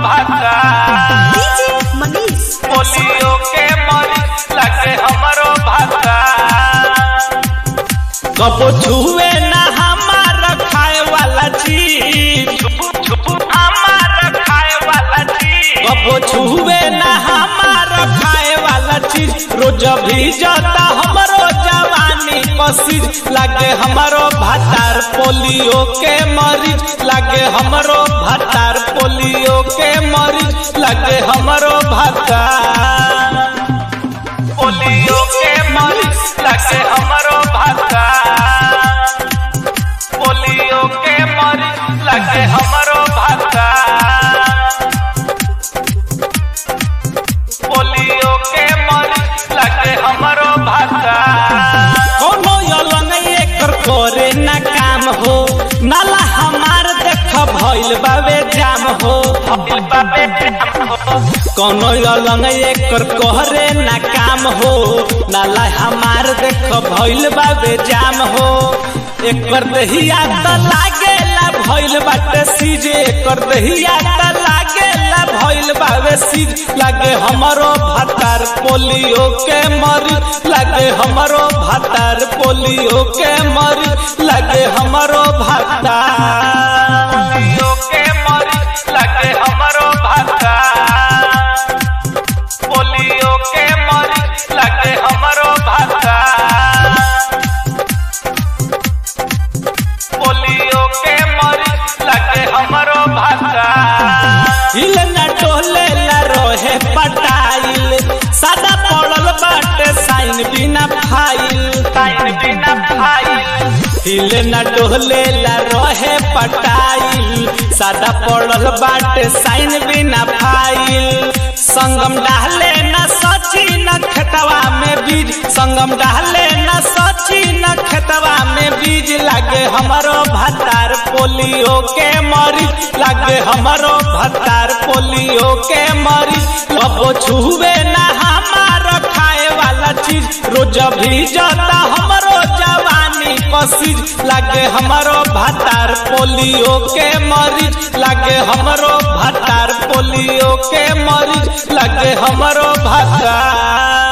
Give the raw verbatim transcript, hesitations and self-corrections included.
भाता पोलियो के मरीज लगे हमरो भाता। कबो छुए ना हमारा खाए वाला चीज, हमारा खाए वाला चीज, कबो छुए ना हमारा खाए वाला चीज। रोज भी जाता हमरो जवानी कोशिश लगे हमरो भातार पोलियो के मरीज लगे हमरो भातार पोलियो के मरीज लगे हमरो भातार पोलियो के मरीज लगे हमरो भातार पोलियो के मरीज लगे हमरो भातार पोलियो के मरीज लगे हमरो भातार। कोनो यलंग एकर करे ना काम हो, नाला हमार देख भइल बावे जाम हो, भइल बावे जाम हो। कोनो यलंग एकर करे ना काम हो, नाला हमार देख भइल बावे जाम हो। एकर दहिया त लागेला भइल बाटे सीज, एकर दहिया त लागेला भइल बावे सीज लगे हमरो भातार पोलियो के मरीज लगे हमरो भातार पोलियो के मरीज लगे हमरो भातार पोलियो के मरीज लगे हमरो भातार पोलियो के मरीज लगे हमरो भातार पोलियो के मरीज लगे हमरो भातार। हिल न टोले ला रोहे पटाइल सादा पड़ल बाटे साइन बिना फाइल, साइन बिना फाइल। हिल न टोले ला रोहे पटाइल सादा पड़ल बाटे साइन बिना फाइल। संगम डाले न सची न खेतवा में बीज, संगम डाले न सची न खेतवा में बीज लगे हमरो भातार पोलियो के मरीज लगे हमरो भातार पोलियो के मरीज। कबो छुए ना हमारा खाए वाला चीज, रोज भी जाता हमरो जवानी कोशिश लगे हमरो भातार पोलियो के मरीज लगे हमरो भातार पोलियो के मरीज लगे हमरो भातार।